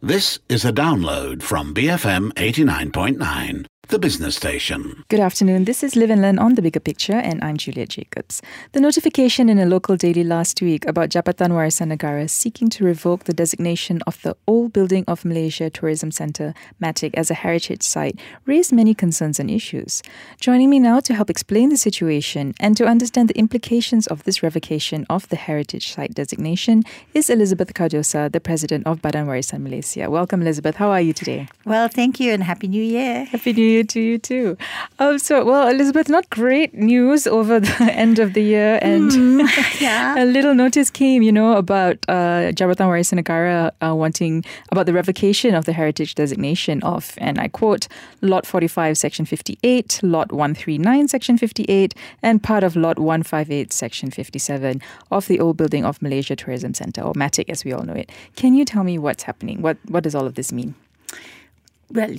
This is a download from BFM 89.9, the business station. Good afternoon. This is Live and Learn on The Bigger Picture, and I'm Juliet Jacobs. The notification in a local daily last week about Jabatan Warisan Negara seeking to revoke the designation of the Old Building of Malaysia Tourism Centre, MATIC, as a heritage site raised many concerns and issues. Joining me now to help explain the situation and to understand the implications of this revocation of the heritage site designation is Elizabeth Cardosa, the president of Badan Warisan Malaysia. Welcome, Elizabeth. How are you today? Well, thank you, and Happy New Year. Happy New Year to you too. Elizabeth, not great news over the end of the year, and a little notice came, about Jabatan Warisan Negara wanting about the revocation of the heritage designation of, and I quote, Lot 45, Section 58, Lot 139, Section 58, and part of Lot 158, Section 57 of the Old Building of Malaysia Tourism Centre, or MATIC as we all know it. Can you tell me what's happening? What does all of this mean? Well,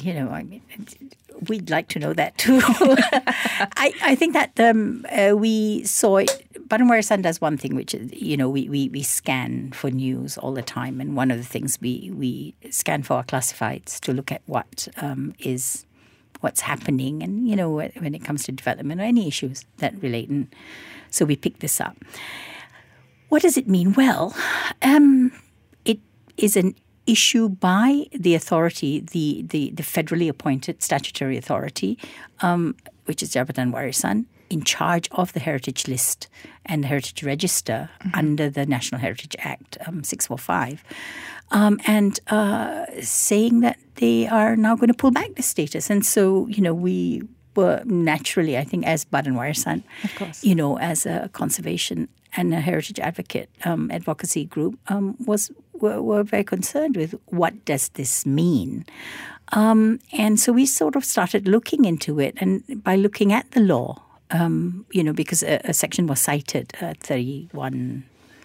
we'd like to know that too. I think that we saw it. Badan Warisan does one thing, which is, we scan for news all the time. And one of the things we scan for our classifieds to look at what's happening and, when it comes to development or any issues that relate. And so we picked this up. What does it mean? Well, it is an issue by the authority, the federally appointed statutory authority, which is Jabatan Warisan, in charge of the Heritage List and the Heritage Register under the National Heritage Act 645, and saying that they are now going to pull back the status. And so, we were naturally, I think, as Badan Warisan, of course, as a conservation and a heritage advocacy group, were very concerned with what does this mean. And so we sort of started looking into it, and by looking at the law, because a section was cited, 31.2,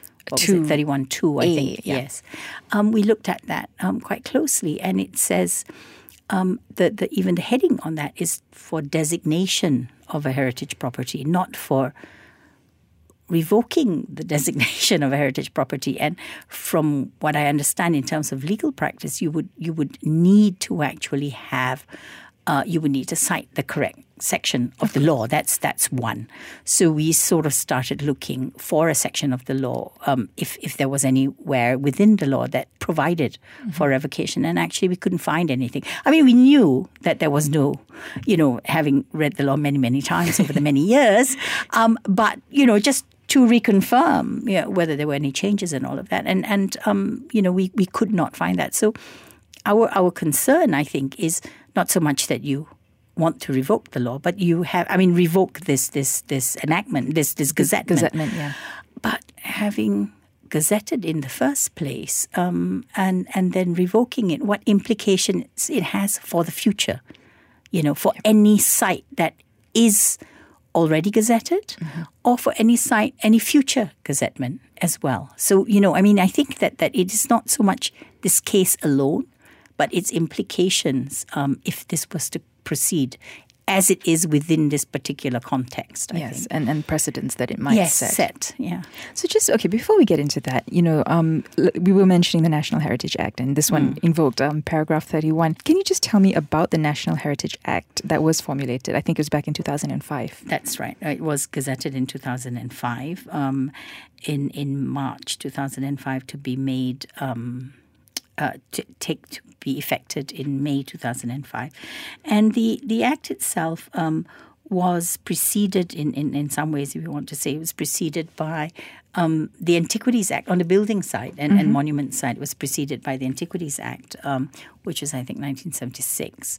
I think, yes. We looked at that quite closely, and it says that even the heading on that is for designation of a heritage property, not for revoking the designation of a heritage property. And from what I understand in terms of legal practice, you would need to actually have you would need to cite the correct section of the law. That's one. So we sort of started looking for a section of the law, if there was anywhere within the law that provided for revocation. And actually we couldn't find anything. I mean, we knew that there was no, having read the law many, many times over the many years, but, just to reconfirm whether there were any changes and all of that. And we could not find that. So our concern, I think, is not so much that you want to revoke the law, but revoke this enactment, this gazettement. Gazettement, yeah. But having gazetted in the first place, and then revoking it, what implications it has for the future, for any site that is already gazetted, or for any site, any future gazettement as well. So, I think that it is not so much this case alone, but its implications if this was to proceed as it is within this particular context, I think. And precedents that it might set. Yeah. So before we get into that, we were mentioning the National Heritage Act, and this one invoked paragraph 31. Can you just tell me about the National Heritage Act that was formulated? I think it was back in 2005. That's right. It was gazetted in 2005, in March 2005 to be made to be effected in May 2005. And the Act itself was preceded in some ways, if you want to say, it was preceded by the Antiquities Act on the building side and monument side. It was preceded by the Antiquities Act, which was, I think, 1976.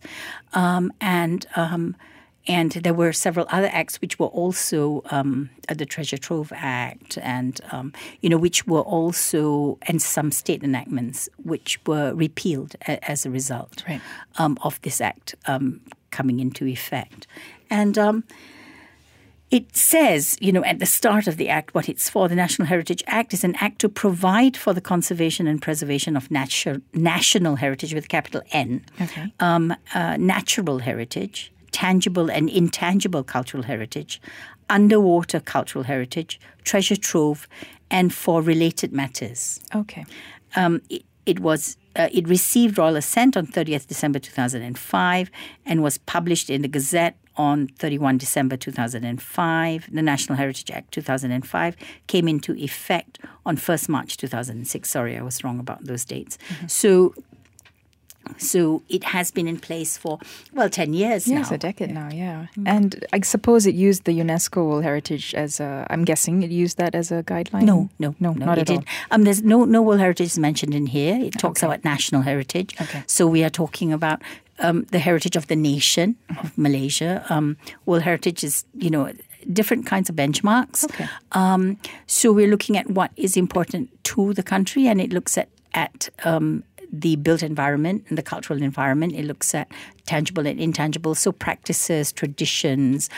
And there were several other acts which were also the Treasure Trove Act and, which were also, and some state enactments which were repealed as a result of this act coming into effect. And it says, at the start of the act what it's for. The National Heritage Act is an act to provide for the conservation and preservation of national heritage with a capital N, natural heritage, tangible and intangible cultural heritage, underwater cultural heritage, treasure trove, and for related matters. Okay. It received royal assent on 30th December 2005 and was published in the Gazette on 31 December 2005. The National Heritage Act 2005 came into effect on 1st March 2006. Sorry, I was wrong about those dates. Mm-hmm. So it has been in place for, 10 years now. Yes, a decade now, yeah. Mm-hmm. And I suppose it used the UNESCO World Heritage I'm guessing it used that as a guideline? No, not at all. There's no World Heritage mentioned in here. It talks about national heritage. Okay. So we are talking about the heritage of the nation of Malaysia. World Heritage is, different kinds of benchmarks. Okay. So we're looking at what is important to the country, and it looks at the built environment and the cultural environment. It looks at tangible and intangible, so practices, traditions,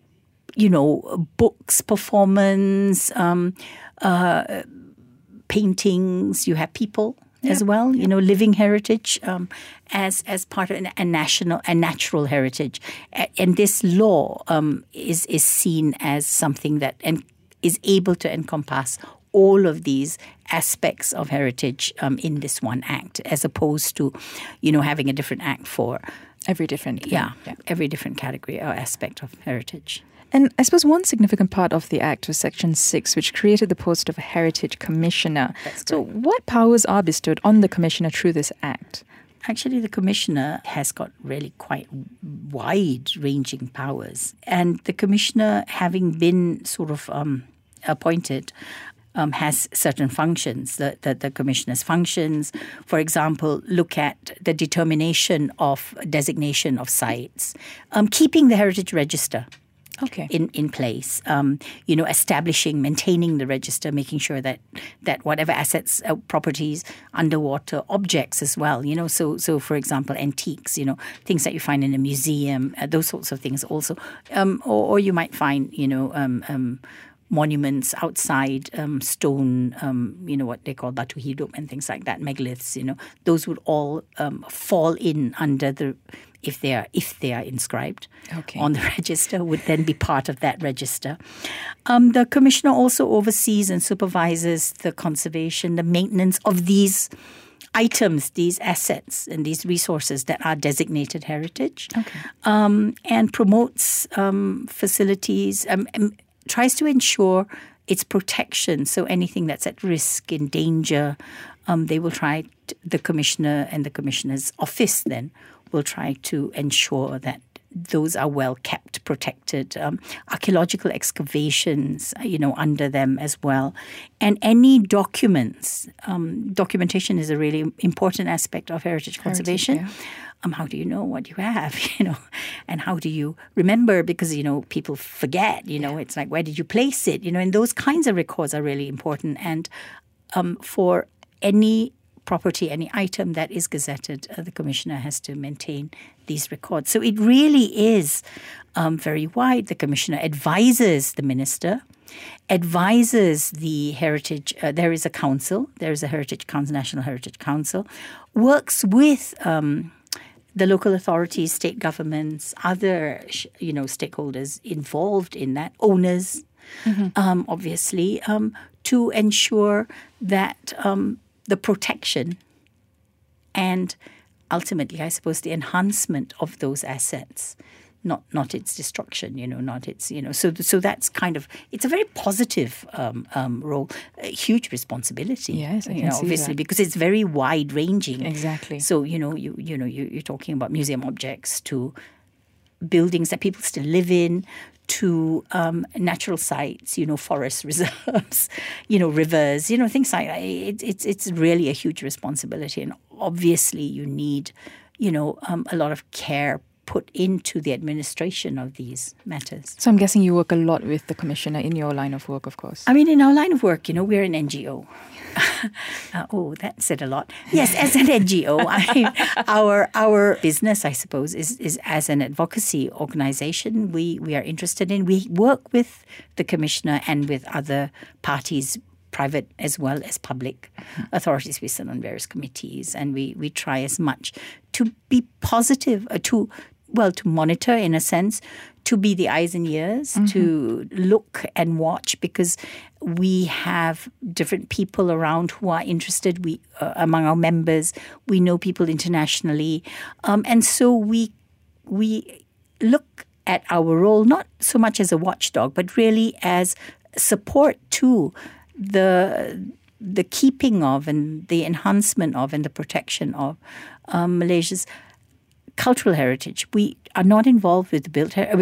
books, performance, paintings. You have people as well, living heritage as part of a natural heritage. And this law is seen as something that is able to encompass all of these aspects of heritage in this one act, as opposed to, having a different act for every different every different category or aspect of heritage. And I suppose one significant part of the Act was Section 6, which created the post of a Heritage Commissioner. So what powers are bestowed on the Commissioner through this Act? Actually, the Commissioner has got really quite wide-ranging powers. And the Commissioner, having been sort of appointed, has certain functions. The Commissioner's functions, for example, look at the determination of designation of sites, keeping the heritage register in place, establishing, maintaining the register, making sure that whatever assets, properties, underwater objects as well, so for example, antiques, things that you find in a museum, those sorts of things also, or you might find, monuments outside, stone, what they call batu hidup and things like that, megaliths, those would all fall in under the, if they are inscribed on the register, would then be part of that register. The Commissioner also oversees and supervises the conservation, the maintenance of these items, these assets and these resources that are designated heritage, and promotes facilities, tries to ensure its protection. So anything that's at risk, in danger, they will try, the Commissioner and the Commissioner's office then will try to ensure that those are well kept, protected. Archaeological excavations, under them as well. And any documents. Documentation is a really important aspect of heritage conservation. Yeah. How do you know what you have, and how do you remember? Because, people forget, it's like, where did you place it? And those kinds of records are really important. And for any property, any item that is gazetted, the Commissioner has to maintain these records. So it really is very wide. The Commissioner advises the Minister, advises the heritage. There is a council. There is a Heritage Council, National Heritage Council, works with the local authorities, state governments, other stakeholders involved in that, owners, obviously, to ensure that the protection and ultimately, I suppose, the enhancement of those assets, not its destruction, not its, so that's kind of, it's a very positive role, a huge responsibility. Yes, I can see obviously, that. because it's very wide ranging. Exactly. So, you're talking about museum objects to buildings that people still live in, to natural sites, forest reserves, rivers, things like that. It's really a huge responsibility. And obviously you need, a lot of care put into the administration of these matters. So I'm guessing you work a lot with the Commissioner in your line of work, of course. I mean, in our line of work, we're an NGO. That said a lot. Yes, as an NGO, our business, I suppose, is as an advocacy organization. We are interested in, we work with the Commissioner and with other parties, private as well as public authorities. We sit on various committees, and we try as much to be positive, to to monitor in a sense, to be the eyes and ears, to look and watch, because we have different people around who are interested. We among our members, we know people internationally, and so we look at our role not so much as a watchdog, but really as support to the keeping of and the enhancement of and the protection of Malaysia's cultural heritage. We are not involved with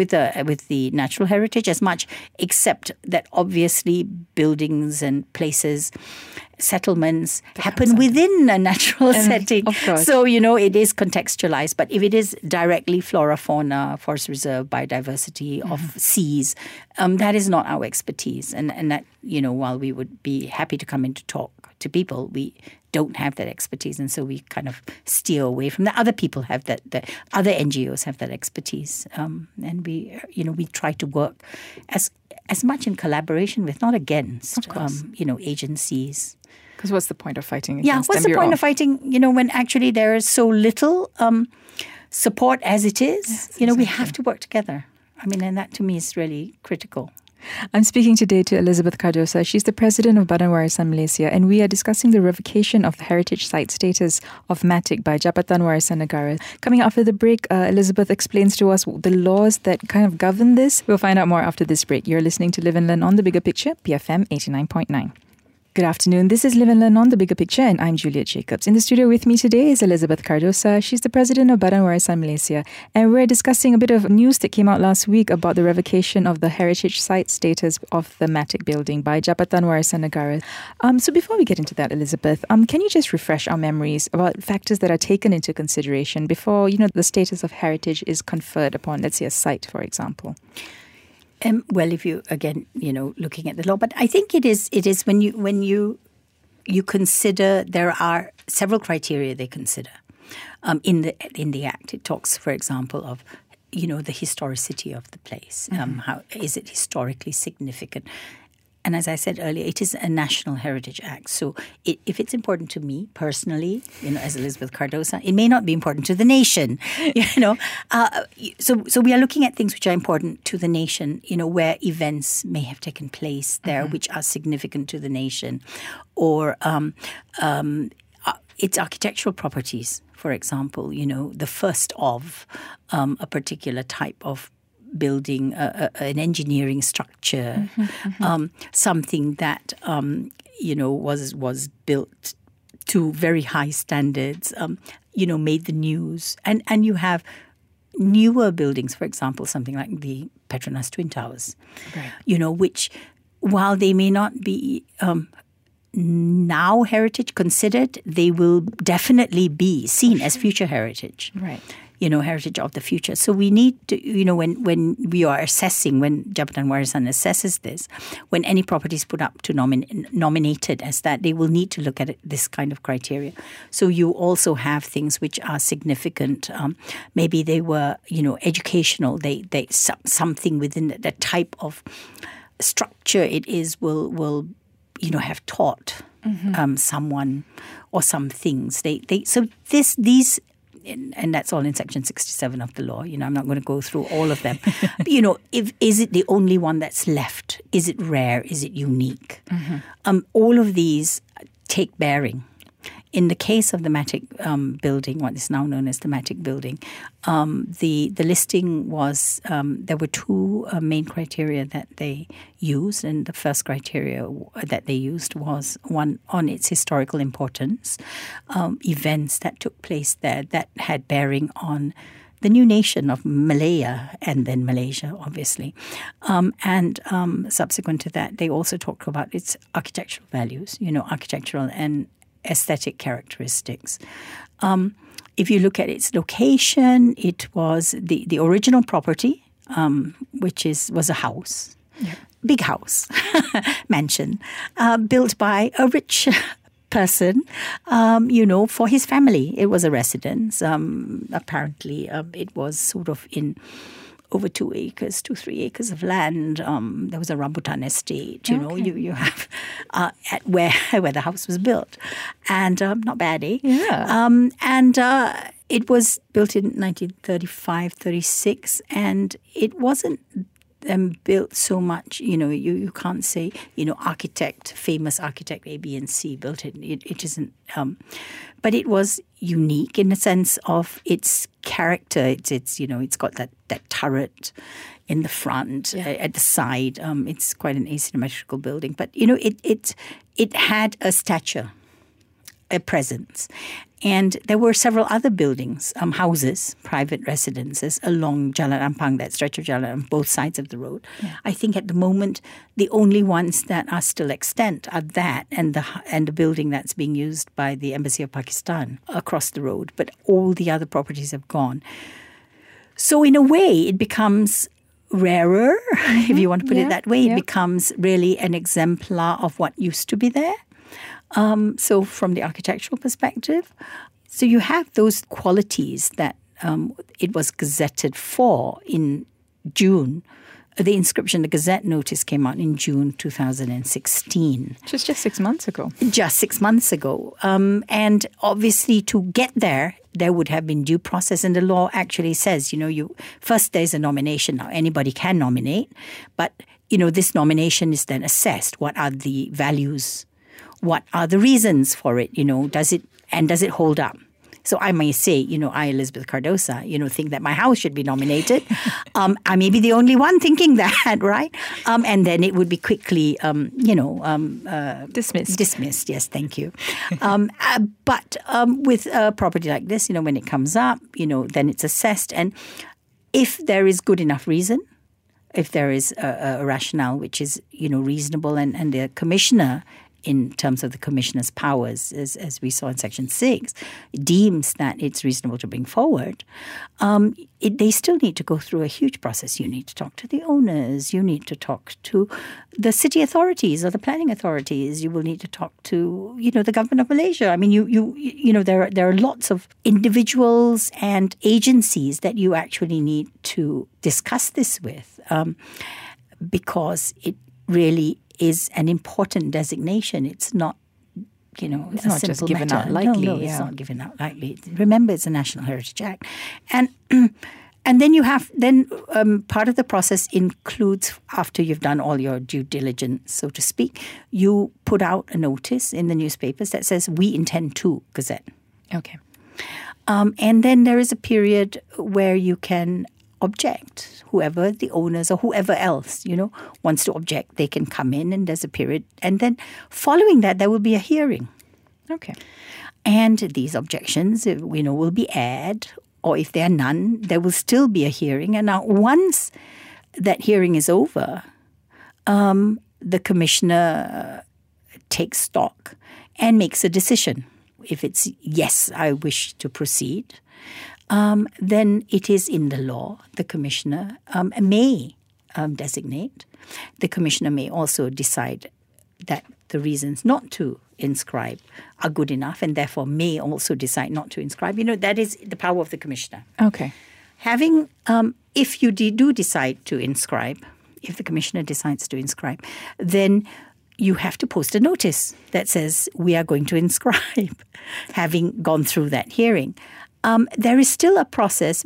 the natural heritage as much, except that obviously buildings and places, settlements happen within a natural setting. Of course. So, it is contextualized. But if it is directly flora, fauna, forest reserve, biodiversity of seas, that is not our expertise. And that, while we would be happy to come in to talk to people, we don't have that expertise, and so we kind of steer away from that. Other people have that. The other NGOs have that expertise, and we try to work as much in collaboration with, not against, agencies. Because what's the point of fighting against them? Yeah, what's the point of fighting? When actually there is so little support as it is. Yes, exactly. We have to work together. And that to me is really critical. I'm speaking today to Elizabeth Cardosa. She's the president of Badan Warisan Malaysia, and we are discussing the revocation of the heritage site status of Matic by Jabatan Warisan Negara. Coming after the break, Elizabeth explains to us the laws that kind of govern this. We'll find out more after this break. You're listening to Live and Learn on The Bigger Picture, BFM 89.9. Good afternoon. This is Live and Learn on The Bigger Picture, and I'm Juliet Jacobs. In the studio with me today is Elizabeth Cardosa. She's the president of Badan Warisan Malaysia, and we're discussing a bit of news that came out last week about the revocation of the heritage site status of the Matic building by Jabatan Warisan Negara. So before we get into that, Elizabeth, can you just refresh our memories about factors that are taken into consideration before, the status of heritage is conferred upon, let's say, a site, for example? Well, if you, again, looking at the law, but I think it is when you consider, there are several criteria they consider. In the Act, it talks, for example, of, the historicity of the place. How is it historically significant? And as I said earlier, it is a National Heritage Act. So if it's important to me personally, as Elizabeth Cardosa, it may not be important to the nation, So we are looking at things which are important to the nation, where events may have taken place there, which are significant to the nation, or its architectural properties, for example, the first of a particular type of building, an engineering structure, something that was built to very high standards, made the news, and you have newer buildings, for example, something like the Petronas Twin Towers, right. Which, while they may not be now heritage considered, they will definitely be seen as future heritage. Right. Heritage of the future. So we need to, when we are assessing, when Jabatan Warisan assesses this, when any property is put up to nominated as that, they will need to look at this kind of criteria. So you also have things which are significant. Maybe they were, educational. They something within the type of structure it is will have taught someone or some things. These. And that's all in Section 67 of the law. I'm not going to go through all of them. But, is it the only one that's left? Is it rare? Is it unique? All of these take bearing. In the case of the Matic building, what is now known as the Matic building, the listing was, there were two main criteria that they used. And the first criteria that they used was one on its historical importance, events that took place there that had bearing on the new nation of Malaya and then Malaysia, obviously. And subsequent to that, they also talk about its architectural values, architectural and aesthetic characteristics. If you look at its location, it was the original property, which was a house, big house, mansion, built by a rich person, for his family. It was a residence. Apparently, it was sort of in over 3 acres of land. There was a rambutan estate, you have at where the house was built. And not bad, eh? Yeah. It was built in 1935, 36, and it wasn't built so much, you can't say, famous architect A, B, and C built it. It isn't, but it was unique in the sense of its character. It's got that turret in the front, at the side. It's quite an asymmetrical building, but it had a stature, a presence. And there were several other buildings, houses, private residences along Jalan Ampang, that stretch of Jalan on both sides of the road. Yeah. I think at the moment the only ones that are still extant are that and the building that's being used by the Embassy of Pakistan across the road. But all the other properties have gone. So in a way, it becomes rarer, if you want to put it that way. It becomes really an exemplar of what used to be there. So from the architectural perspective, so you have those qualities that it was gazetted for in June. The inscription, the Gazette notice came out in June 2016. Just 6 months ago. Just 6 months ago. And obviously to get there would have been due process. And the law actually says, first there's a nomination. Now anybody can nominate. But, this nomination is then assessed. What are the values? What are the reasons for it? Does it hold up? So I may say, I, Elizabeth Cardosa, think that my house should be nominated. I may be the only one thinking that, right? And then it would be quickly, dismissed. Dismissed, yes, thank you. But with a property like this, when it comes up, then it's assessed. And if there is good enough reason, if there is a rationale which is, reasonable and the commissioner, in terms of the commissioner's powers, as we saw in Section 6, deems that it's reasonable to bring forward, they still need to go through a huge process. You need to talk to the owners. You need to talk to the city authorities or the planning authorities. You will need to talk to, the government of Malaysia. I mean, there are lots of individuals and agencies that you actually need to discuss this with, because it really is an important designation. It's not, it's not just given out lightly. No, it's not given out lightly. Remember, it's a National Heritage Act. And then you have, part of the process includes, after you've done all your due diligence, so to speak, you put out a notice in the newspapers that says, we intend to gazette. Okay. And then there is a period where you can object. Whoever, the owners or whoever else, wants to object, they can come in and there's a period. And then following that, there will be a hearing. Okay. And these objections, will be aired, or if there are none, there will still be a hearing. And now once that hearing is over, the commissioner takes stock and makes a decision. If it's, yes, I wish to proceed, then it is in the law. The commissioner may designate. The commissioner may also decide that the reasons not to inscribe are good enough and therefore may also decide not to inscribe. That is the power of the commissioner. Okay. Having, if you do decide to inscribe, if the commissioner decides to inscribe, then you have to post a notice that says we are going to inscribe, having gone through that hearing. There is still a process,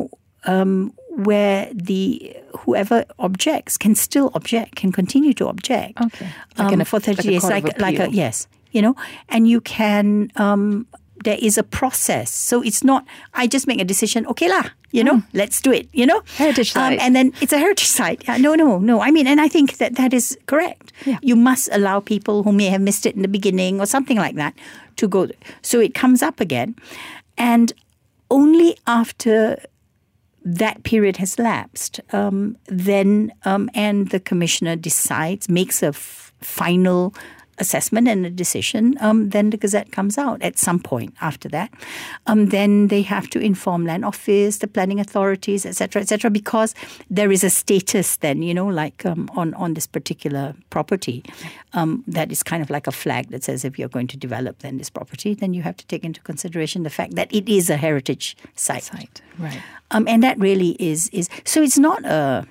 where whoever objects can still object, can continue to object. Okay. For 30 days, yes, and you can. There is a process, so it's not. I just make a decision. Okay lah, let's do it. Heritage site, and then it's a heritage site. Yeah, no. I mean, and I think that is correct. Yeah. You must allow people who may have missed it in the beginning or something like that to go. So it comes up again, and only after that period has lapsed, then and the commissioner makes a final assessment and a decision, then the Gazette comes out at some point after that. Then they have to inform Land Office, the planning authorities, etc., because there is a status then, on this particular property that is kind of like a flag that says if you're going to develop then this property, then you have to take into consideration the fact that it is a heritage site. Right. And that really is so it's not a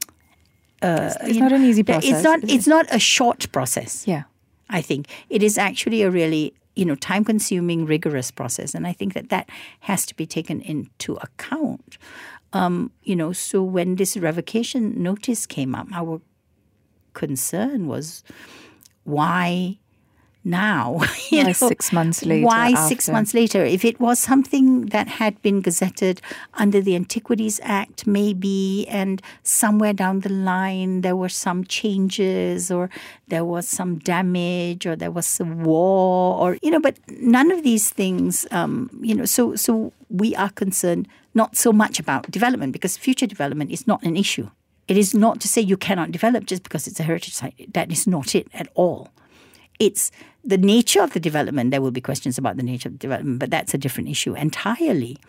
it's not an easy process. It's not a short process. Yeah. I think it is actually a really time-consuming, rigorous process. And I think that has to be taken into account. So when this revocation notice came up, our concern was, why now? Why 6 months later? Why 6 months later? If it was something that had been gazetted under the Antiquities Act, maybe, and somewhere down the line there were some changes, or there was some damage, or there was a war, or but none of these things. So we are concerned not so much about development, because future development is not an issue. It is not to say you cannot develop just because it's a heritage site. That is not it at all. It's the nature of the development. There will be questions about the nature of the development, but that's a different issue entirely.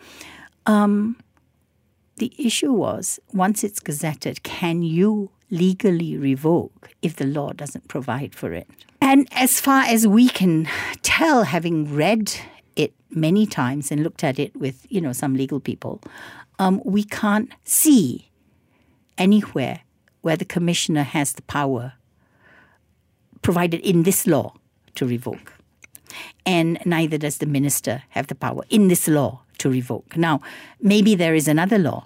The issue was, once it's gazetted, can you legally revoke if the law doesn't provide for it? And as far as we can tell, having read it many times and looked at it with, some legal people, we can't see anywhere where the commissioner has the power provided in this law to revoke. And neither does the minister have the power in this law to revoke. Now, maybe there is another law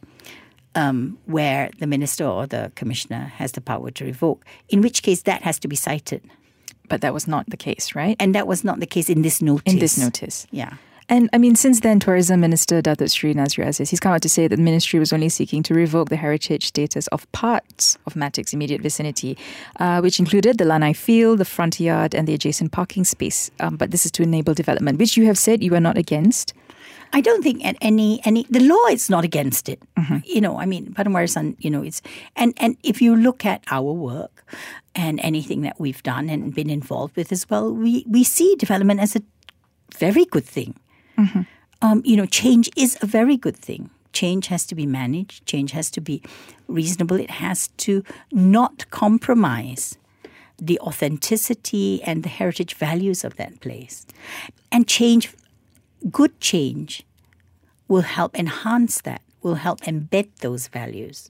where the minister or the commissioner has the power to revoke, in which case that has to be cited. But that was not the case, right? And that was not the case in this notice. In this notice. Yeah. And since then, Tourism Minister Datuk Sri Nazri Aziz, he's come out to say that the ministry was only seeking to revoke the heritage status of parts of Matic's immediate vicinity, which included the Lanai Field, the front yard, and the adjacent parking space. But this is to enable development, which you have said you are not against. I don't think the law is not against it. Mm-hmm. Padang Warisan, it's and if you look at our work and anything that we've done and been involved with as well, we see development as a very good thing. Mm-hmm. Change is a very good thing. Change has to be managed. Change has to be reasonable. It has to not compromise the authenticity and the heritage values of that place. And good change will help enhance that, will help embed those values.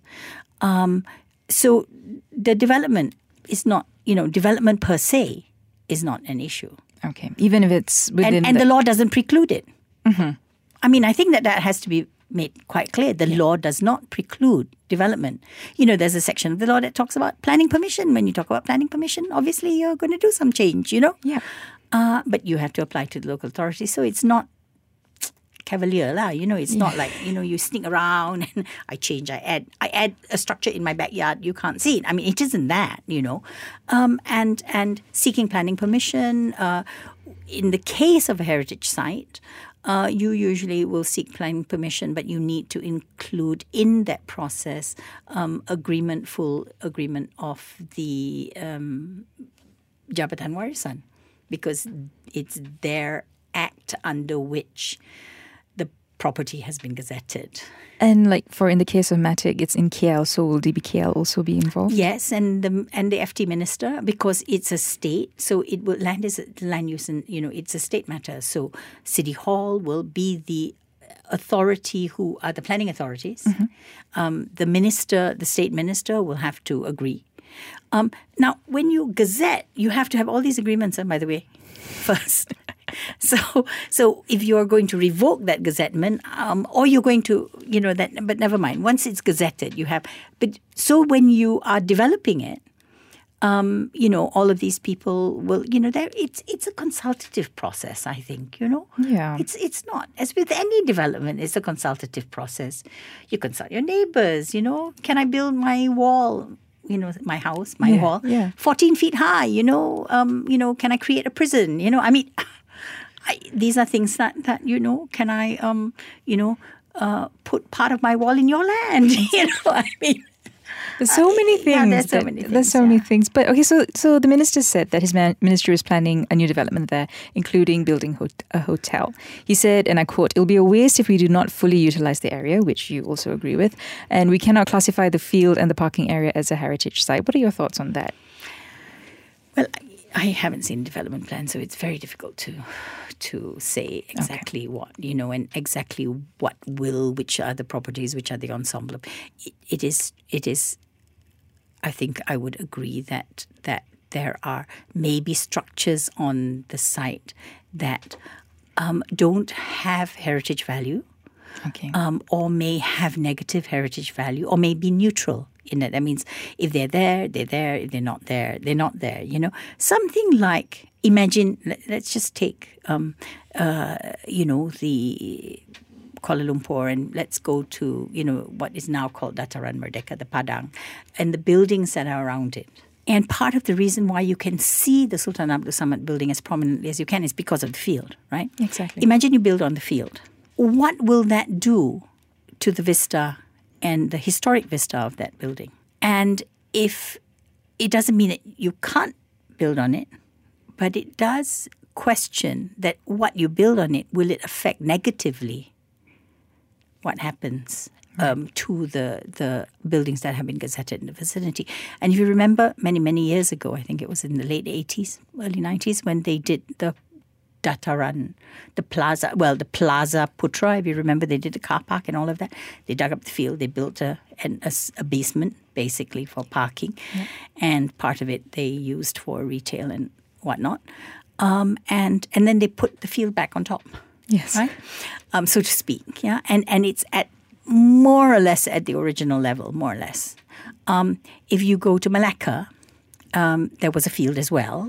So the development is not, development per se is not an issue. Okay, even if it's within... And the law doesn't preclude it. Mm-hmm. I think that has to be made quite clear. The law does not preclude development. There's a section of the law that talks about planning permission. When you talk about planning permission, obviously you're going to do some change, Yeah. But you have to apply to the local authority. So it's not cavalier lah. It's not like, you sneak around and I change, I add a structure in my backyard, you can't see it. It isn't that, and seeking planning permission. In the case of a heritage site, you usually will seek planning permission, but you need to include in that process full agreement of the Jabatan Warisan, because it's their act under which the property has been gazetted. And in the case of Matic, it's in KL, so will DBKL also be involved? Yes, and the FT minister, because it's a state, so land use, and it's a state matter. So City Hall will be the authority who are the planning authorities. Mm-hmm. The state minister will have to agree. Now, when you gazette, you have to have all these agreements, by the way, first. So if you're going to revoke that gazettement, or you're going to, but never mind. Once it's gazetted, you have. But so when you are developing it, all of these people will, it's a consultative process, I think, Yeah. It's not, as with any development, it's a consultative process. You consult your neighbors, can I build my wall? My house, my wall, 14 feet high, can I create a prison? These are things that can I, put part of my wall in your land? There's so many things. Yeah, there's so many things. There's so many things. But okay, so the minister said that his ministry is planning a new development there, including building a hotel. He said, and I quote, "It'll be a waste if we do not fully utilize the area," which you also agree with, "and we cannot classify the field and the parking area as a heritage site." What are your thoughts on that? Well, I haven't seen development plan, so it's very difficult to say exactly what, and exactly which are the properties, which are the ensemble. It is. I think I would agree that there are maybe structures on the site that don't have heritage value, Okay. or may have negative heritage value, or may be neutral in it. That means if they're there, they're there. If they're not there, they're not there. You know, something like, imagine, let's just take, the Kuala Lumpur, and let's go to, what is now called Dataran Merdeka, the Padang, and the buildings that are around it. And part of the reason why you can see the Sultan Abdul Samad building as prominently as you can is because of the field, right? Exactly. Imagine you build on the field. What will that do to the vista and the historic vista of that building? And if it doesn't mean that you can't build on it, but it does question that what you build on it, will it affect negatively what happens to the buildings that have been gazetted in the vicinity. And if you remember many, many years ago, I think it was in the late 80s, early 90s, when they did the Dataran, the Plaza Putra, if you remember, they did the car park and all of that. They dug up the field, they built a basement, basically, for parking. Yeah. And part of it they used for retail and whatnot. And then they put the field back on top. Yes. Right? So to speak, yeah? And it's at more or less at the original level, more or less. If you go to Malacca, there was a field as well,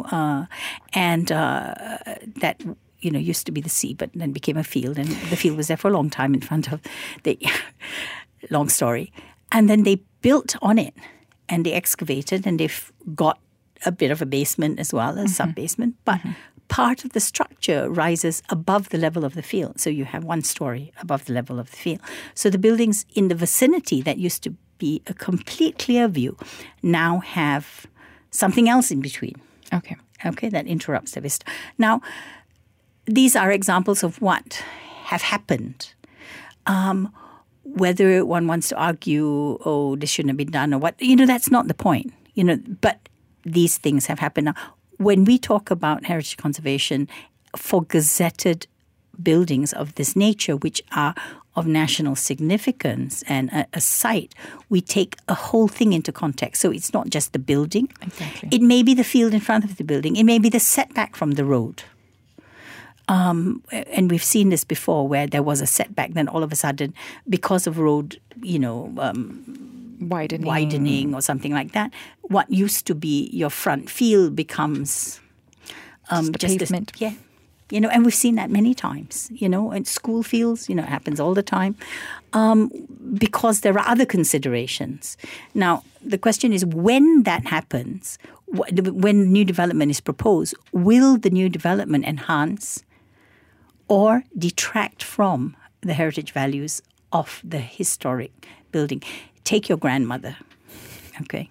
that, used to be the sea, but then became a field, and the field was there for a long time in front of the, long story. And then they built on it, and they excavated, and they've got a bit of a basement as well, a sub-basement, but part of the structure rises above the level of the field. So you have one story above the level of the field. So the buildings in the vicinity that used to be a complete clear view now have something else in between. Okay, that interrupts the vista. Now, these are examples of what have happened. Whether one wants to argue, this shouldn't have been done, or what, that's not the point. But these things have happened. Now, when we talk about heritage conservation for gazetted buildings of this nature, which are of national significance and a site, we take a whole thing into context. So it's not just the building. Exactly. It may be the field in front of the building. It may be the setback from the road. And we've seen this before, where there was a setback, then all of a sudden, because of road, widening or something like that, what used to be your front field becomes just pavement. And we've seen that many times, in school fields, it happens all the time, because there are other considerations. Now, the question is, when that happens, when new development is proposed, will the new development enhance or detract from the heritage values of the historic building? Take your grandmother, okay?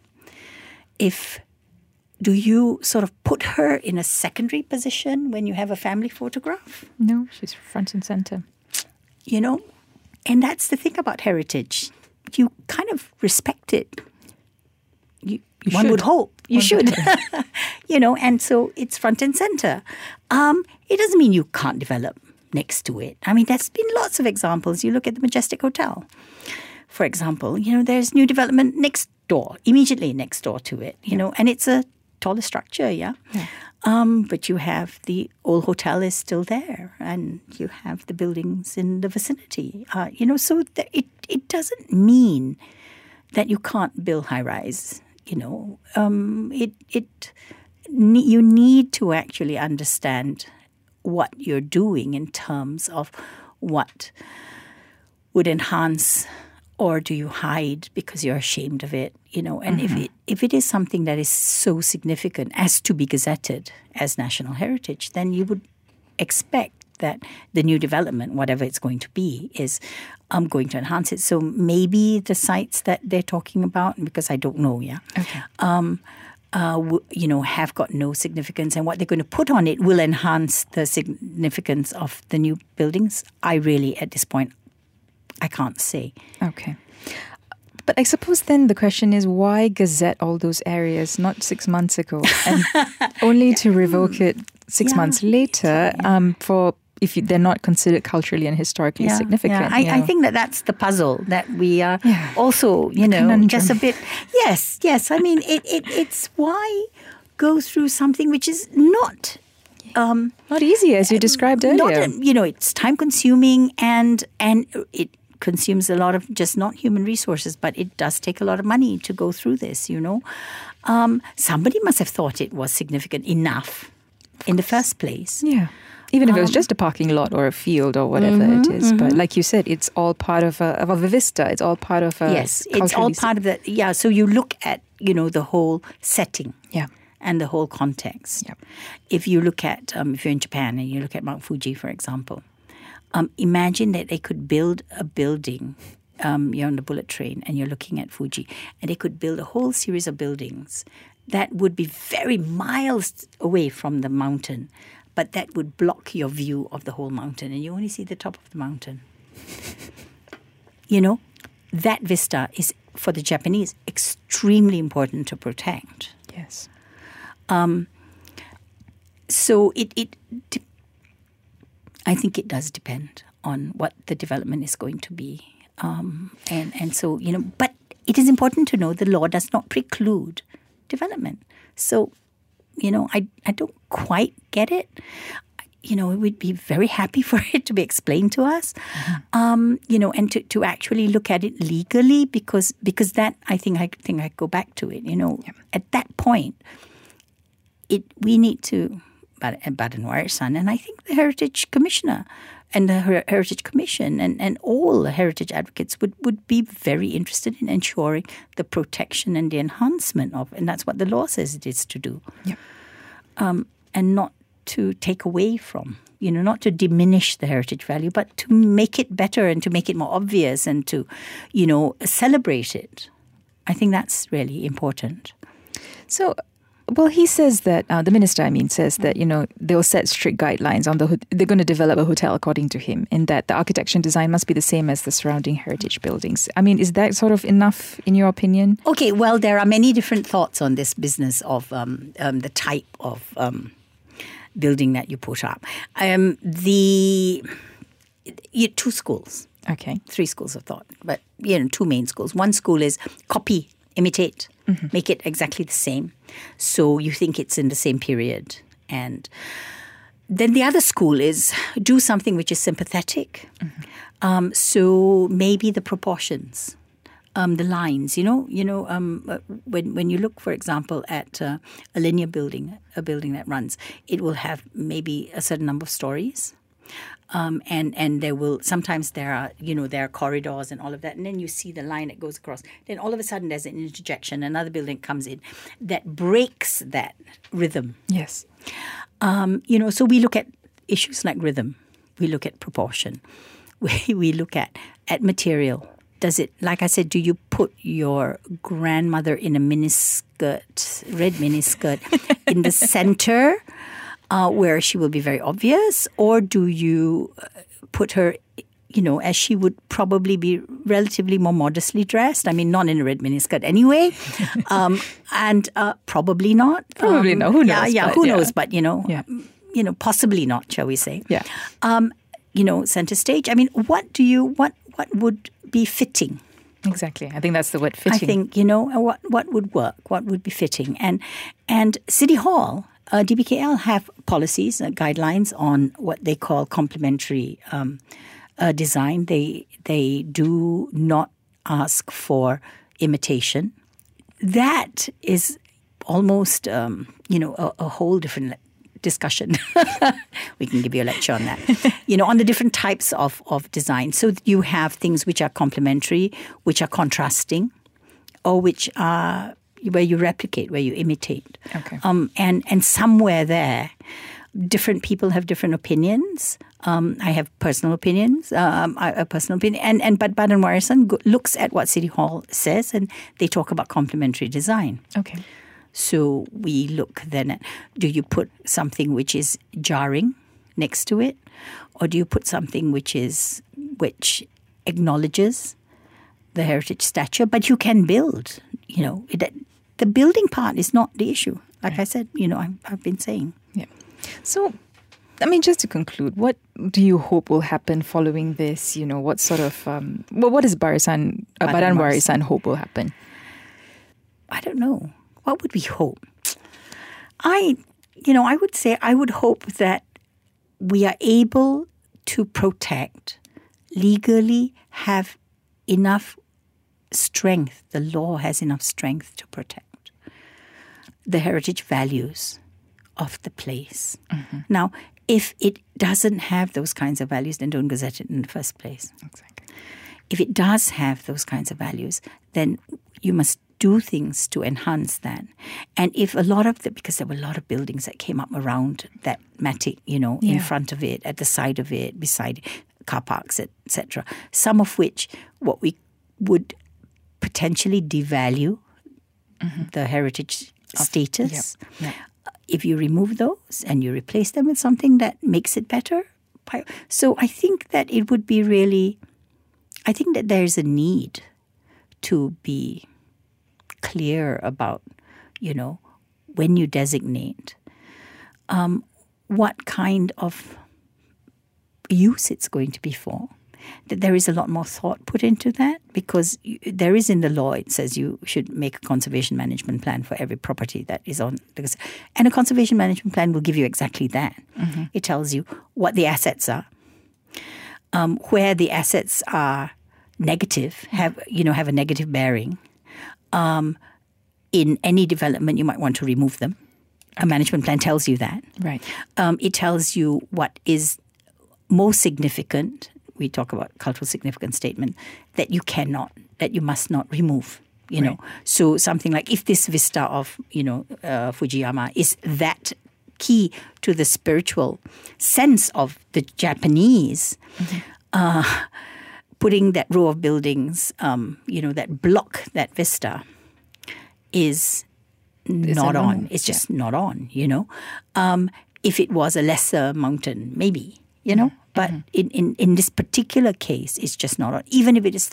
Do you sort of put her in a secondary position when you have a family photograph? No, she's front and center. And that's the thing about heritage. You kind of respect it. One would hope. You should. And so it's front and center. It doesn't mean you can't develop next to it. I mean, there's been lots of examples. You look at the Majestic Hotel, for example. There's new development next door, immediately next door to it, and it's a taller structure, yeah. But you have the old hotel is still there, and you have the buildings in the vicinity, so it doesn't mean that you can't build high-rise, you need to actually understand what you're doing in terms of what would enhance, or do you hide because you're ashamed of it, And if it is something that is so significant as to be gazetted as national heritage, then you would expect that the new development, whatever it's going to be, is going to enhance it. So maybe the sites that they're talking about, because I don't know, have got no significance, and what they're going to put on it will enhance the significance of the new buildings. I really, at this point, I can't say. Okay. But I suppose then the question is, why gazette all those areas not 6 months ago, and only to revoke it 6 months later for if they're not considered culturally and historically significant? Yeah. I think that's the puzzle that we are also, just a bit. Yes. I mean, it's why go through something which is not not easy as you described earlier. It's time consuming and it consumes a lot of just not human resources, but it does take a lot of money to go through this, Somebody must have thought it was significant enough in the first place. Yeah. Even if it was just a parking lot or a field or whatever it is. But like you said, it's all part of a vista. It's all part of a... Yes, it's all part of the... Yeah, so you look at, the whole setting. Yeah. And the whole context. Yeah. If you look at, if you're in Japan and you look at Mount Fuji, for example, imagine that they could build a building. You're on the bullet train and you're looking at Fuji, and they could build a whole series of buildings that would be very miles away from the mountain, but that would block your view of the whole mountain, and you only see the top of the mountain. That vista is, for the Japanese, extremely important to protect. Yes. So I think it does depend on what the development is going to be. And so, but it is important to know the law does not preclude development. So, I don't quite get it. We'd be very happy for it to be explained to us, and to actually look at it legally, because that, I think I go back to it, at that point, we need to, Badan Warisan, and I think the Heritage Commissioner and the Heritage Commission and all the heritage advocates would be very interested in ensuring the protection and the enhancement of, and that's what the law says it is to do. Yeah. And not to take away from, not to diminish the heritage value, but to make it better and to make it more obvious and to, celebrate it. I think that's really important. So, well, he says that, the minister, says that, they'll set strict guidelines on they're going to develop a hotel according to him, in that the architecture and design must be the same as the surrounding heritage buildings. Is that sort of enough in your opinion? Okay, well, there are many different thoughts on this business of the type of building that you put up. Two schools. Okay. 3 schools of thought, but, 2 main schools. One school is copy, imitate, make it exactly the same. So you think it's in the same period. And then the other school is do something which is sympathetic. So maybe the proportions, the lines, when you look, for example, at a linear building, a building that runs, it will have maybe a certain number of stories. And there will, sometimes there are corridors and all of that. And then you see the line that goes across. Then all of a sudden there's an interjection, another building comes in that breaks that rhythm. Yes. So we look at issues like rhythm. We look at proportion. We look at material. Does it, like I said, do you put your grandmother in a miniskirt, red miniskirt, in the center? Where she will be very obvious, or do you put her, as she would probably be relatively more modestly dressed? Not in a red miniskirt anyway, and probably not. Probably not. Who knows? Yeah, who knows? But possibly not, shall we say? Yeah. Center stage. What would be fitting? Exactly. I think that's the word, fitting. I think what would work, what would be fitting, and City Hall. DBKL have policies, guidelines on what they call complementary design. They do not ask for imitation. That is almost, a whole different discussion. We can give you a lecture on that. On the different types of design. So you have things which are complementary, which are contrasting, or which are where you replicate, where you imitate. Okay. And somewhere there, different people have different opinions. I have personal opinions, a personal opinion. But Badan Warisan looks at what City Hall says, and they talk about complementary design. Okay. So we look then at, do you put something which is jarring next to it? Or do you put something which acknowledges the heritage stature, but you can build, the building part is not the issue. Like right. I said, I've been saying. Yeah. So, just to conclude, what do you hope will happen following this? What sort of, what does Badan Warisan hope will happen? I don't know. What would we hope? I I would hope that we are able to protect, legally have enough strength, the law has enough strength to protect the heritage values of the place. Mm-hmm. Now, if it doesn't have those kinds of values, then don't gazette it in the first place. Exactly. If it does have those kinds of values, then you must do things to enhance that. And if because there were a lot of buildings that came up around that matic, in front of it, at the side of it, beside car parks, etc., some of which what we would potentially devalue the heritage status. Yep. If you remove those and you replace them with something that makes it better. So I think that it would be really, I think that there's a need to be clear about, when you designate, what kind of use it's going to be for. That there is a lot more thought put into that, because there is in the law, it says you should make a conservation management plan for every property that is on. And a conservation management plan will give you exactly that. Mm-hmm. It tells you what the assets are, where the assets are negative, have a negative bearing. In any development, you might want to remove them. A management plan tells you that. Right. It tells you what is most significant. We talk about cultural significance statement that you must not remove. Right. So something like, if this vista of Fujiyama is that key to the spiritual sense of the Japanese, putting that row of buildings, that block that vista, is not on. It's just not on. If it was a lesser mountain, maybe. But in this particular case, it's just not on. Even if it is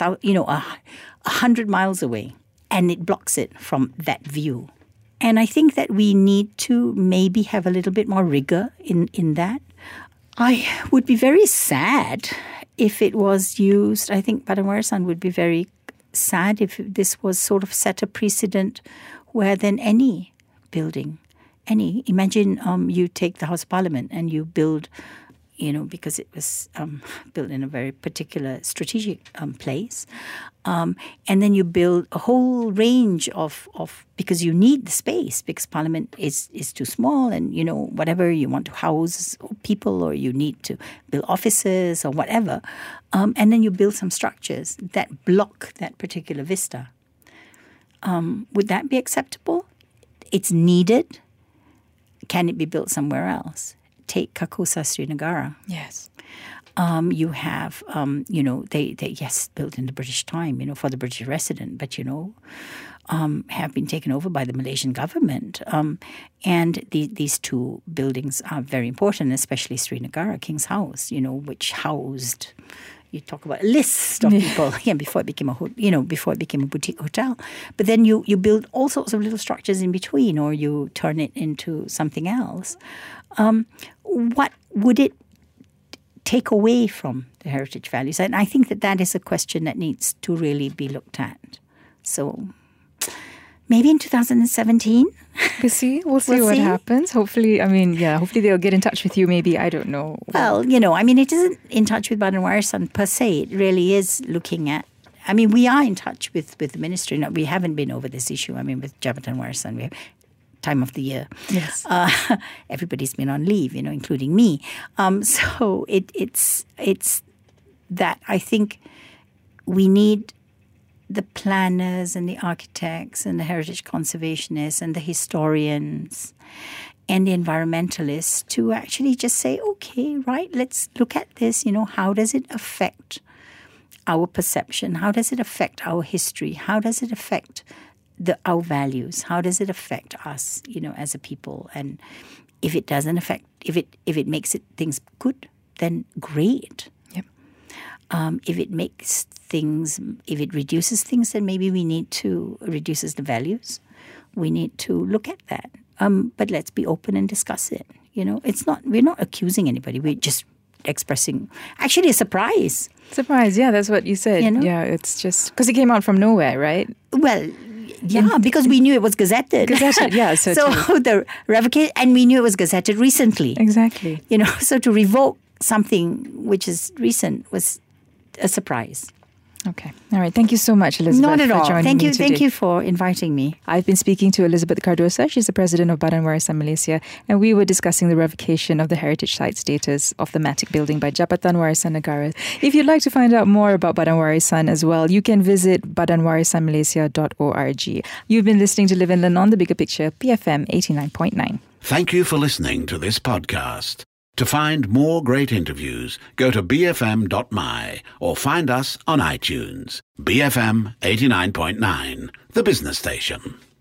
100 miles away, and it blocks it from that view. And I think that we need to maybe have a little bit more rigor in that. I would be very sad if it was used. I think Badan Warisan would be very sad if this was sort of set a precedent where then any building, imagine you take the House of Parliament and you build, because it was built in a very particular strategic place. And then you build a whole range of because you need the space, because Parliament is too small, and, whatever you want to house people, or you need to build offices or whatever. And then you build some structures that block that particular vista. Would that be acceptable? It's needed. Can it be built somewhere else? Take Kakosa Srinagara. Yes. You have, they yes, built in the British time, for the British resident, but, have been taken over by the Malaysian government. And these two buildings are very important, especially Srinagara, King's House, which housed, you talk about a list of people, before it became a boutique hotel. But then you build all sorts of little structures in between, or you turn it into something else. What would it take away from the heritage values? And I think that is a question that needs to really be looked at. So maybe in 2017. We'll see what happens. Hopefully, hopefully they'll get in touch with you. Maybe, I don't know. Well, it isn't in touch with Badan Warisan per se. It really is looking at, we are in touch with the ministry. No, we haven't been over this issue. With Jabatan Warisan, we have time of the year. Yes. Everybody's been on leave, including me. So it's that I think we need the planners and the architects and the heritage conservationists and the historians and the environmentalists to actually just say, okay, right, let's look at this. How does it affect our perception? How does it affect our history? How does it affect our values? How does it affect us, as a people? And if it doesn't affect, if it makes things good, then great. Yep. If it reduces things, then maybe we need to reduces the values. We need to look at that. But let's be open and discuss it. We're not accusing anybody. We're just expressing actually a surprise. Yeah, that's what you said. Yeah, it's just because it came out from nowhere, right? Well, Yeah, because we knew it was gazetted. Gazetted, yeah. So the revocation, and we knew it was gazetted recently. Exactly. So to revoke something which is recent was a surprise. Okay. All right. Thank you so much, Elizabeth. Not at all. Thank you. Thank you for inviting me. I've been speaking to Elizabeth Cardosa. She's the president of Badan Warisan Malaysia, and we were discussing the revocation of the heritage site status of the Matic building by Jabatan Warisan Negara. If you'd like to find out more about Badan Warisan as well, you can visit badanwarisanmalaysia.org. You've been listening to Live and Learn on The Bigger Picture, BFM 89.9. Thank you for listening to this podcast. To find more great interviews, go to bfm.my or find us on iTunes. BFM 89.9, the business station.